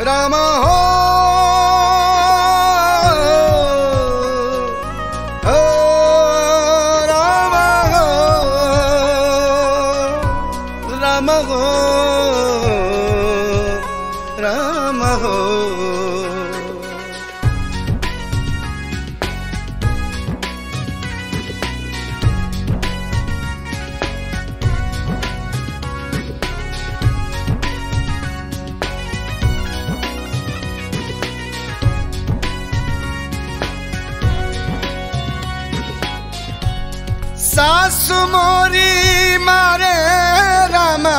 राम हो राम हो राम हो राम हो सासु मोरी मारे रामा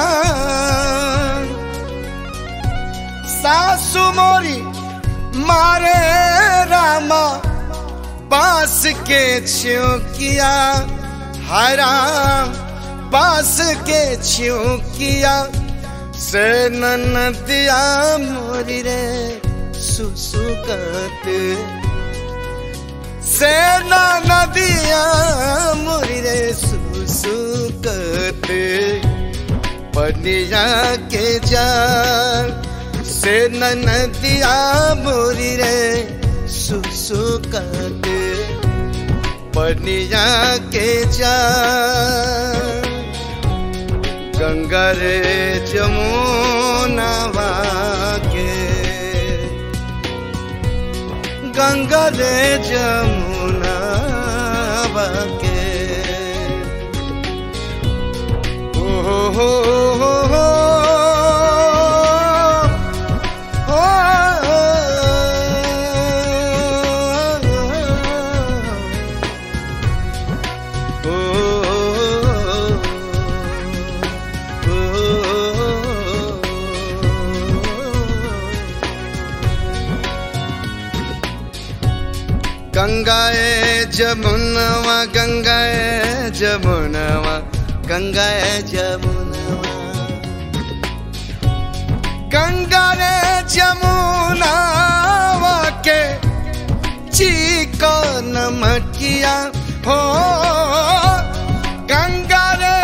सासु मोरी मारे रामा बास के छिउकिया हरा बास के छिउकिया से ननदिया मोरी रे सुसुकत से नदिया मोरी रे सुसुकत पनिया के जान से नदिया मोरी रे सुसुकत पनिया के जान गंगा रे जमुनावा के गंगा रे जमुना के हो हो हो हो गंगाए जमुनवा गंगाए जमुनवा गंगाए जमुनवा गंगा रे जमुनवा के चिकन मटिया हो गंगा रे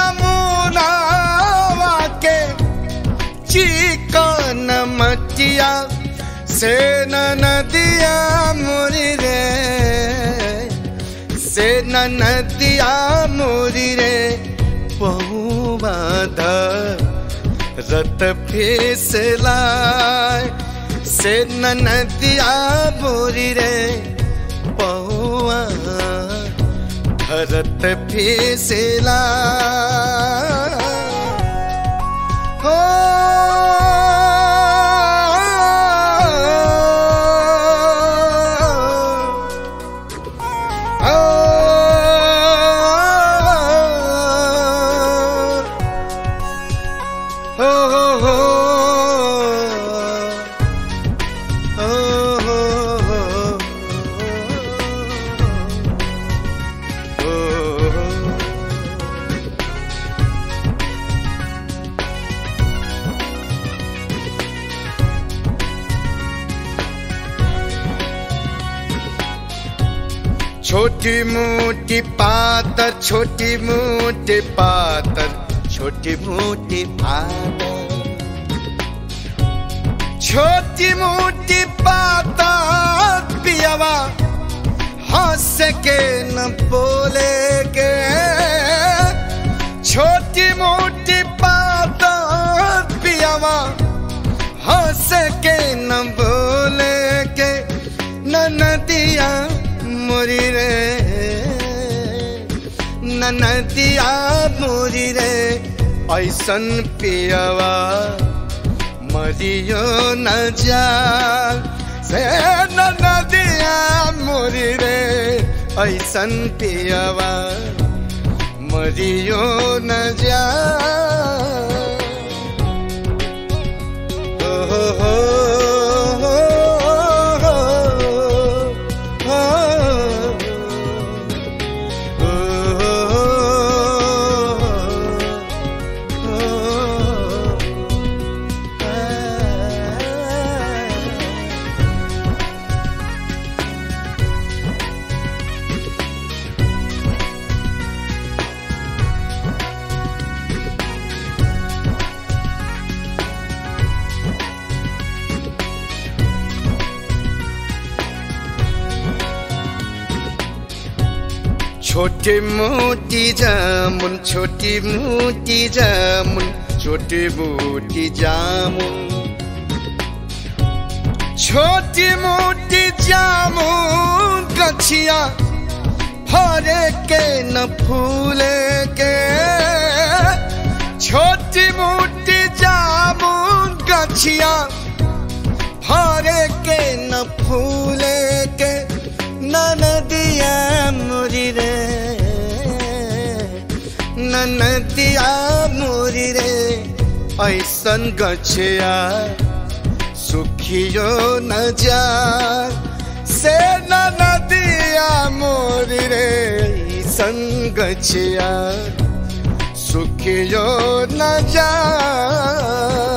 जमुनवा के चिकन मटिया से नदिया मोरी रे से नदिया मोरी रे पहुआ रत फिसला से नदिया मोरी रे पहुआ रत फिसला हो छोटी मोटी पातर छोटी मोटी पातर छोटी मोटी पातर छोटी मोटी पातर पियावा हंस के न बोले के छोटी मोटी पातर पियावा हंस के न बोले के नदिया मोरी रे नदिया मोरी रे ऐसन पियावा मरियो न जा से नदिया मोरी रे ऐसन पियावा मरियो न जा हो हो छोटी मोटी जामुन छोटी मोटी जामुन छोटी मोटी जामुन छोटी मोटी जामुन गछिया फरे के न फूले के छोटी मोटी जामुन गछिया फरे के न फूले के ननदिया मोरी रे ननदिया मोरी रे ऐसन गछिया सुखियो न जा से ननदिया मोरी रे ऐसन गछिया सुखियो न जा